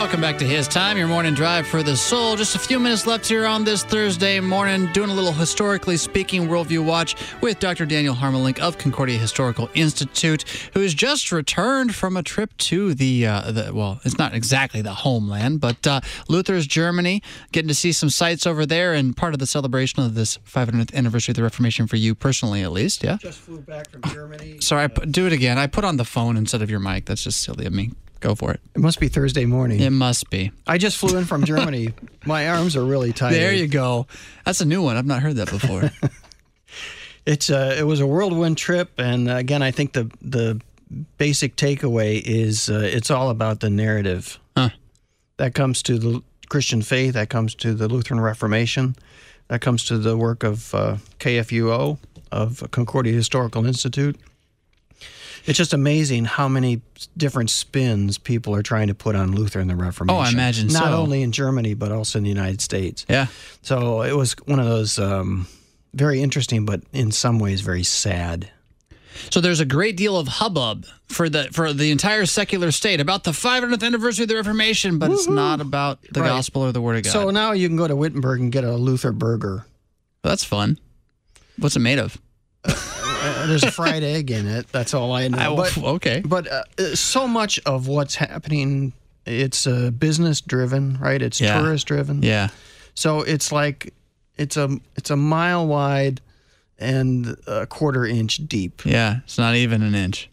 Welcome back to His Time, your morning drive for the soul. Just a few minutes left here on this Thursday morning, doing a little historically speaking worldview watch with Dr. Daniel Harmelink of Concordia Historical Institute, who has just returned from a trip to well, it's not exactly the homeland, but Luther's Germany, getting to see some sights over there and part of the celebration of this 500th anniversary of the Reformation for you personally, at least, yeah? Just flew back from Germany. Sorry, do it again. I put on the phone instead of your mic. That's just silly of me. Go for it. It must be Thursday morning. It must be. I just flew in from Germany. My arms are really tight. There you go. That's a new one. I've not heard that before. It was a whirlwind trip, and again, I think the basic takeaway is it's all about the narrative. Huh. That comes to the Christian faith. That comes to the Lutheran Reformation. That comes to the work of KFUO, of Concordia Historical Institute. It's just amazing how many different spins people are trying to put on Luther and the Reformation. Oh, I imagine so. Not only in Germany, but also in the United States. Yeah. So it was one of those very interesting, but in some ways very sad. So there's a great deal of hubbub for the entire secular state about the 500th anniversary of the Reformation, but It's not about the gospel or the Word of God. So now you can go to Wittenberg and get a Luther burger. That's fun. What's it made of? There's a fried egg in it. That's all I know. Okay. But so much of what's happening, it's business driven, right? It's tourist driven. Yeah. So it's like it's a mile wide and a quarter inch deep. Yeah, it's not even an inch.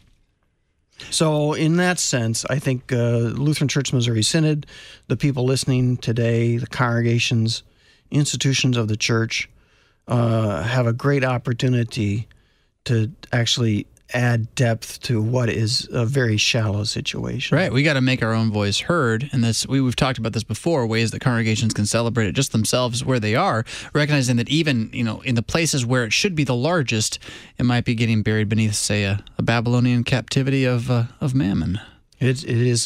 So in that sense, I think Lutheran Church Missouri Synod, the people listening today, the congregations, institutions of the church, have a great opportunity to actually add depth to what is a very shallow situation. Right. We got to make our own voice heard. And we've talked about this before, ways that congregations can celebrate it just themselves where they are, recognizing that even, in the places where it should be the largest, it might be getting buried beneath, say, a Babylonian captivity of mammon. It's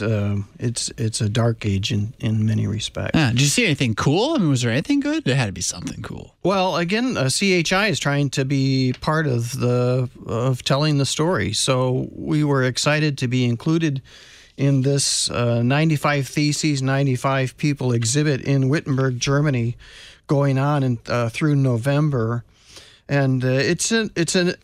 a dark age in many respects. Yeah. Did you see anything cool? I mean, was there anything good? There had to be something cool. Well, again, CHI is trying to be part of telling the story. So we were excited to be included in this 95 Theses, 95 People exhibit in Wittenberg, Germany, going on through November. And it's an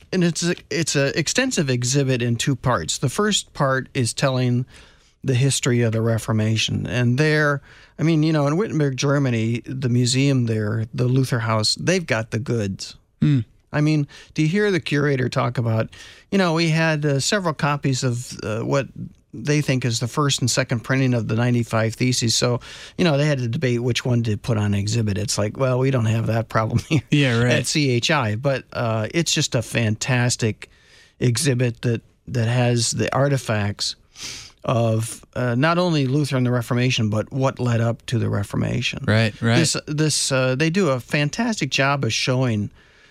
extensive exhibit in two parts. The first part is telling the history of the Reformation. And there, in Wittenberg, Germany, the museum there, the Luther House, they've got the goods. Mm. Do you hear the curator talk about, we had several copies of what they think is the first and second printing of the 95 Theses. So, they had to debate which one to put on exhibit. It's like, well, we don't have that problem here at CHI. But it's just a fantastic exhibit that has the artifacts of not only Luther and the Reformation, but what led up to the Reformation. Right. They do a fantastic job of showing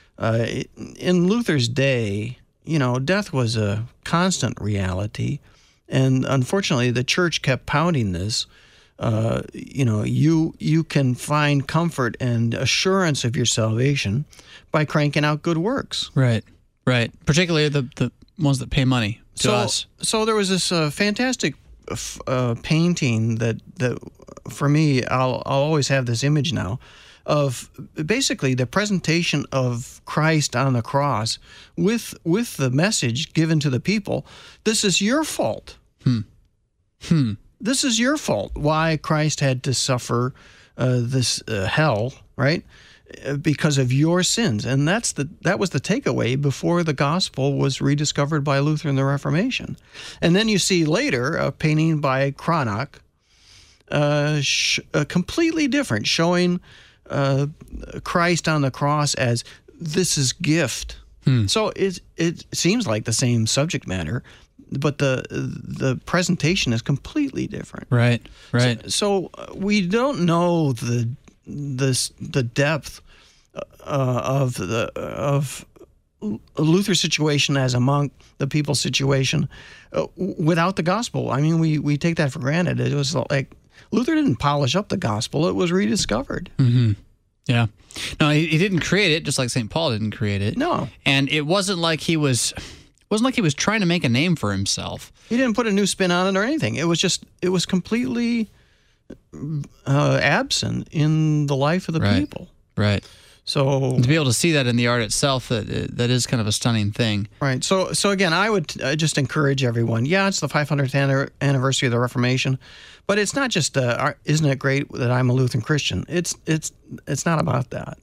in Luther's day, death was a constant reality. And unfortunately, the church kept pounding this. You can find comfort and assurance of your salvation by cranking out good works. Right. Particularly the ones that pay money to us. So there was this fantastic painting that for me, I'll always have this image now of basically the presentation of Christ on the cross with the message given to the people. This is your fault. This is your fault. Why Christ had to suffer this hell, right? Because of your sins. And that was the takeaway before the gospel was rediscovered by Luther and the Reformation. And then you see later a painting by Cranach, completely different, showing Christ on the cross as this is gift. So it seems like the same subject matter, but the presentation is completely different. Right. So we don't know the depth of Luther's situation as a monk, the people's situation, without the gospel. We take that for granted. It was like Luther didn't polish up the gospel; it was rediscovered. Mm-hmm. Yeah. No, he didn't create it, just like St. Paul didn't create it. No. And it wasn't like he was trying to make a name for himself. He didn't put a new spin on it or anything. It was completely absent in the life of the people. Right. So to be able to see that in the art itself, that is kind of a stunning thing. Right. So again, I would just encourage everyone. Yeah, it's the 500th anniversary of the Reformation, but it's not just isn't it great that I'm a Lutheran Christian? It's not about that.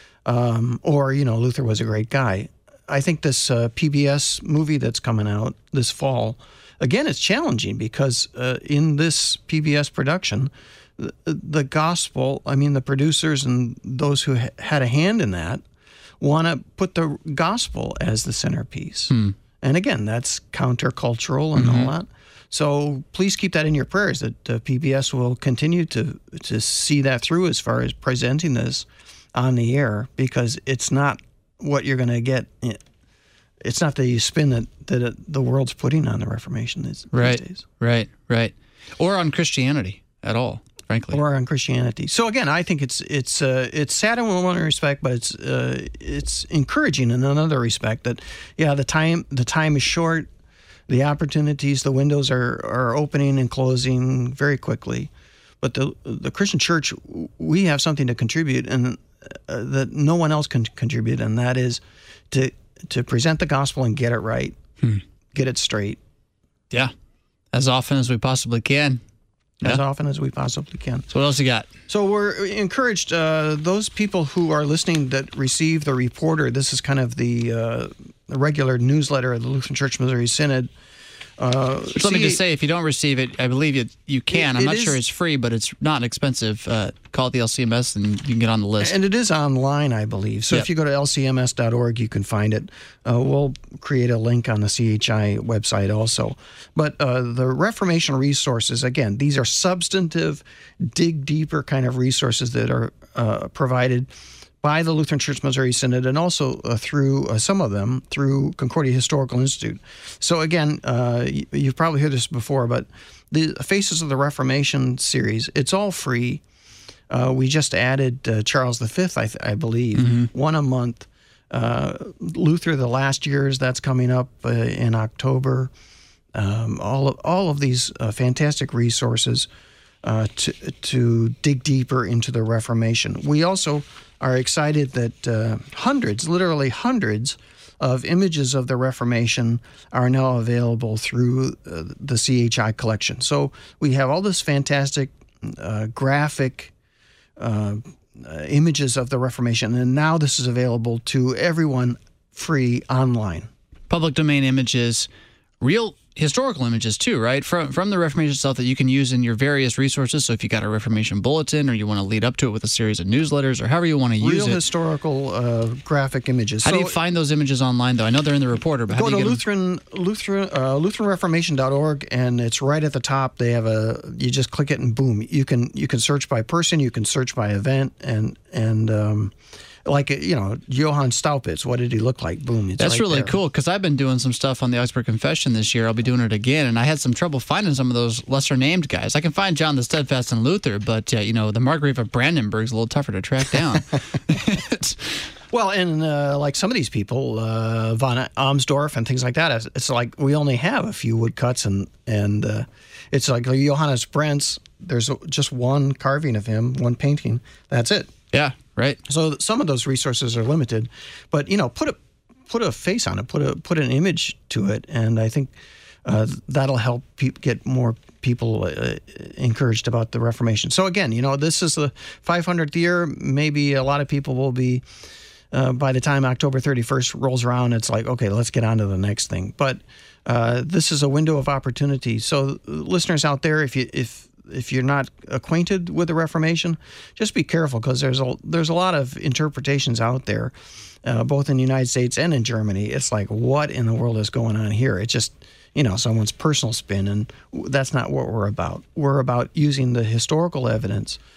Or Luther was a great guy. I think this PBS movie that's coming out this fall, again, it's challenging because in this PBS production, the gospel, the producers and those who had a hand in that want to put the gospel as the centerpiece. And again, that's countercultural and all that. So please keep that in your prayers that PBS will continue to see that through as far as presenting this on the air, because it's not what you're going to get. It's not the spin that the world's putting on the Reformation these days. Right. Or on Christianity at all. Frankly, or on Christianity. So again, I think it's sad in one respect, but it's encouraging in another respect. That the time is short, the opportunities, the windows are opening and closing very quickly. But the Christian church, we have something to contribute, and that no one else can contribute, and that is to present the gospel and get it right, get it straight. Yeah, as often as we possibly can. As often as we possibly can. So what else you got? So we're encouraged, those people who are listening that receive the Reporter, this is kind of the regular newsletter of the Lutheran Church Missouri Synod. Let me just say, if you don't receive it, I believe you can. I'm not sure it's free, but it's not expensive. Call it the LCMS and you can get on the list. And it is online, I believe. So if you go to lcms.org, you can find it. We'll create a link on the CHI website also. But the Reformation resources, again, these are substantive, dig deeper kind of resources that are provided by the Lutheran Church Missouri Synod, and also through some of them through Concordia Historical Institute. So again, you've probably heard this before, but the Faces of the Reformation series, it's all free. We just added Charles V, I believe, one a month. Luther, the Last Years, that's coming up in October. All of these fantastic resources to dig deeper into the Reformation. We also are excited that literally hundreds of images of the Reformation are now available through the CHI collection. So we have all this fantastic graphic images of the Reformation, and now this is available to everyone free online. Public domain images, real historical images too, right? From the Reformation itself that you can use in your various resources. So if you got a Reformation bulletin, or you want to lead up to it with a series of newsletters, or however you want to use it. Real historical graphic images. How do you find those images online, though? I know they're in the Reporter, but how do you get them? LutheranReformation.org, and it's right at the top. They have you just click it and boom, you can search by person, you can search by event, and like, Johann Staupitz, what did he look like? Boom, it's That's right really there. cool, because I've been doing some stuff on the Augsburg Confession this year. I'll be doing it again, and I had some trouble finding some of those lesser-named guys. I can find John the Steadfast and Luther, but, the Margrave of Brandenburg's a little tougher to track down. Well, and like some of these people, von Amsdorf and things like that, it's like we only have a few woodcuts, and it's like Johannes Brentz, there's just one carving of him, one painting. That's it. Yeah, right. So some of those resources are limited, but put a face on it, put an image to it, and I think that'll help get more people encouraged about the Reformation. So again, this is the 500th year. Maybe a lot of people will be. By the time October 31st rolls around, it's like, okay, let's get on to the next thing. But this is a window of opportunity. So listeners out there, if you're not acquainted with the Reformation, just be careful, because there's a lot of interpretations out there, both in the United States and in Germany. It's like, what in the world is going on here? It's just, someone's personal spin, and that's not what we're about. We're about using the historical evidence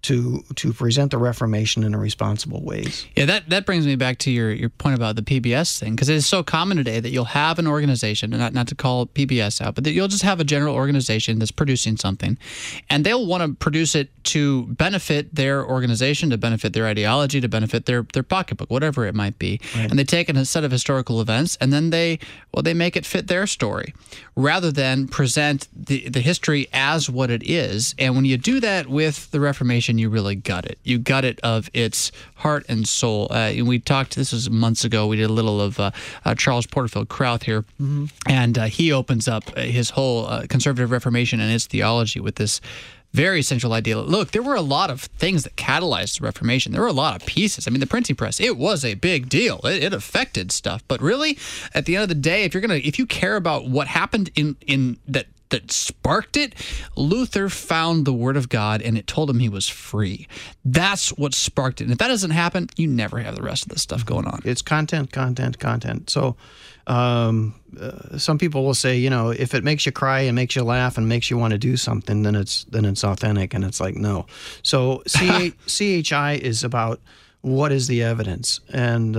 to present the Reformation in a responsible ways. Yeah, that brings me back to your point about the PBS thing, because it is so common today that you'll have an organization, and not to call PBS out, but that you'll just have a general organization that's producing something, and they'll want to produce it to benefit their organization, to benefit their ideology, to benefit their pocketbook, whatever it might be. Right. And they take a set of historical events, and then they make it fit their story, rather than present the history as what it is. And when you do that with the Reformation, you really gut it. You gut it of its heart and soul. We talked, this was months ago, we did a little of Charles Porterfield Krauth here, and he opens up his whole conservative Reformation and its theology with this very central idea. Look, there were a lot of things that catalyzed the Reformation. There were a lot of pieces. I mean, the printing press, it was a big deal. It affected stuff. But really, at the end of the day, if you care about what happened in that sparked it, Luther found the Word of God and it told him he was free. That's what sparked it. And if that doesn't happen, you never have the rest of this stuff going on. It's content. So some people will say, if it makes you cry and makes you laugh and makes you want to do something, then it's authentic. And it's like, no. So CHI is about what is the evidence, and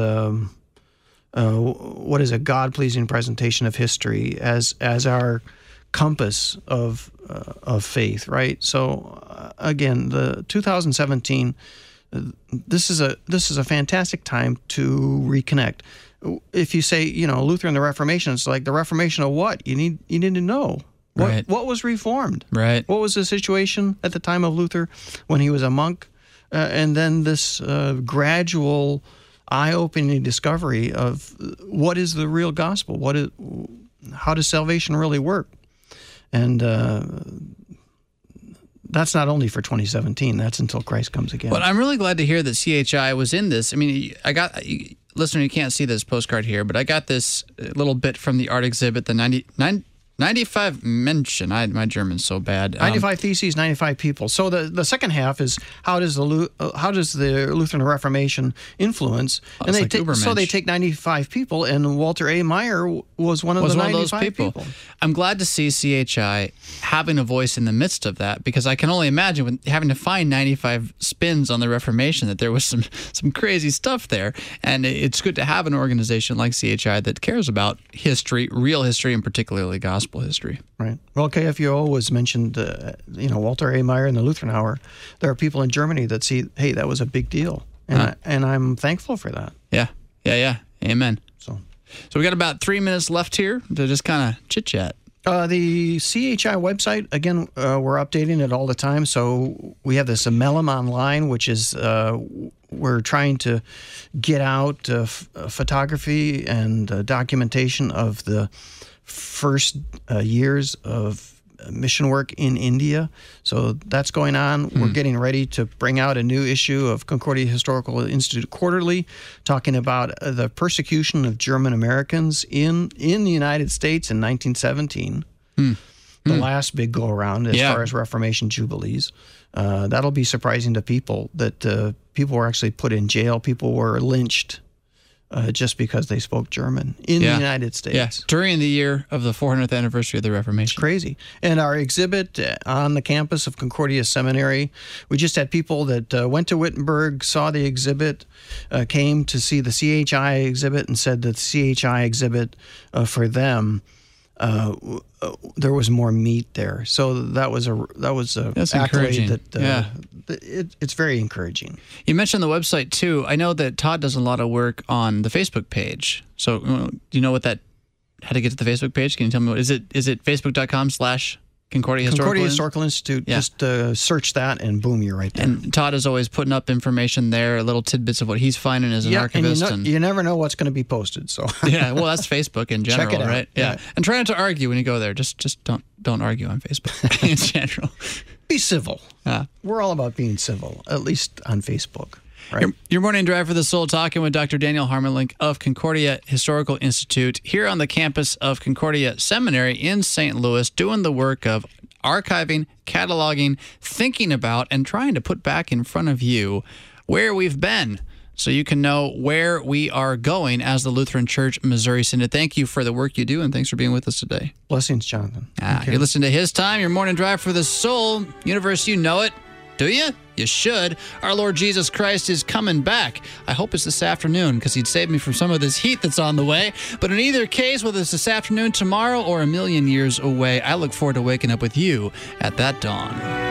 what is a God-pleasing presentation of history as our compass of faith, right? So again, the 2017, this is a fantastic time to reconnect. If you say, Luther and the Reformation, it's like the Reformation of what? You need to know what was reformed, right? What was the situation at the time of Luther when he was a monk, and then this gradual, eye-opening discovery of what is the real gospel. How does salvation really work? And that's not only for 2017. That's until Christ comes again. But I'm really glad to hear that CHI was in this. I mean, listener, you can't see this postcard here, but I got this little bit from the art exhibit, the 95 Menschen. My German's so bad. 95 Theses, 95 people. So the second half is how does the Lutheran Reformation influence? And they take 95 people, and Walter A. Meyer was one of those 95 people. I'm glad to see CHI having a voice in the midst of that, because I can only imagine when having to find 95 spins on the Reformation that there was some crazy stuff there. And it's good to have an organization like CHI that cares about history, real history, and particularly gospel history. Right. Well, KFUO was mentioned, Walter A. Meyer and the Lutheran Hour. There are people in Germany that see, hey, that was a big deal. And I'm thankful for that. Yeah. Amen. So we got about 3 minutes left here to just kind of chit-chat. The CHI website, again, we're updating it all the time. So we have this Mellum Online, which is we're trying to get out photography and documentation of the first years of mission work in India. So that's going on. We're getting ready to bring out a new issue of Concordia Historical Institute Quarterly, talking about the persecution of German Americans in the United States in 1917. The last big go-around as far as Reformation Jubilees. That'll be surprising to people that people were actually put in jail. People were lynched just because they spoke German in the United States. Yeah, during the year of the 400th anniversary of the Reformation. It's crazy. And our exhibit on the campus of Concordia Seminary, we just had people that went to Wittenberg, saw the exhibit, came to see the CHI exhibit, and said that the CHI exhibit for them, there was more meat there. So that was That's accolade encouraging. It's very encouraging. You mentioned the website too. I know that Todd does a lot of work on the Facebook page. So do you know how to get to the Facebook page? Can you tell me is it facebook.com/Concordia Historical Institute. Yeah. Just search that and boom, you're right there. And Todd is always putting up information there, little tidbits of what he's finding as an archivist. And you never know what's going to be posted. So well, that's Facebook in general, check it out. Right? Yeah. And try not to argue when you go there. Just don't argue on Facebook in general. Be civil. We're all about being civil, at least on Facebook. Right. Your morning drive for the soul, talking with Dr. Daniel Harmelink of Concordia Historical Institute here on the campus of Concordia Seminary in St. Louis, doing the work of archiving, cataloging, thinking about, and trying to put back in front of you where we've been, so you can know where we are going as the Lutheran Church Missouri Synod. Thank you for the work you do, and thanks for being with us today. Blessings, Jonathan. You're listening to His Time, your morning drive for the soul. Universe, you know it. Do you? You should. Our Lord Jesus Christ is coming back. I hope it's this afternoon because he'd save me from some of this heat that's on the way. But in either case, whether it's this afternoon, tomorrow, or a million years away, I look forward to waking up with you at that dawn.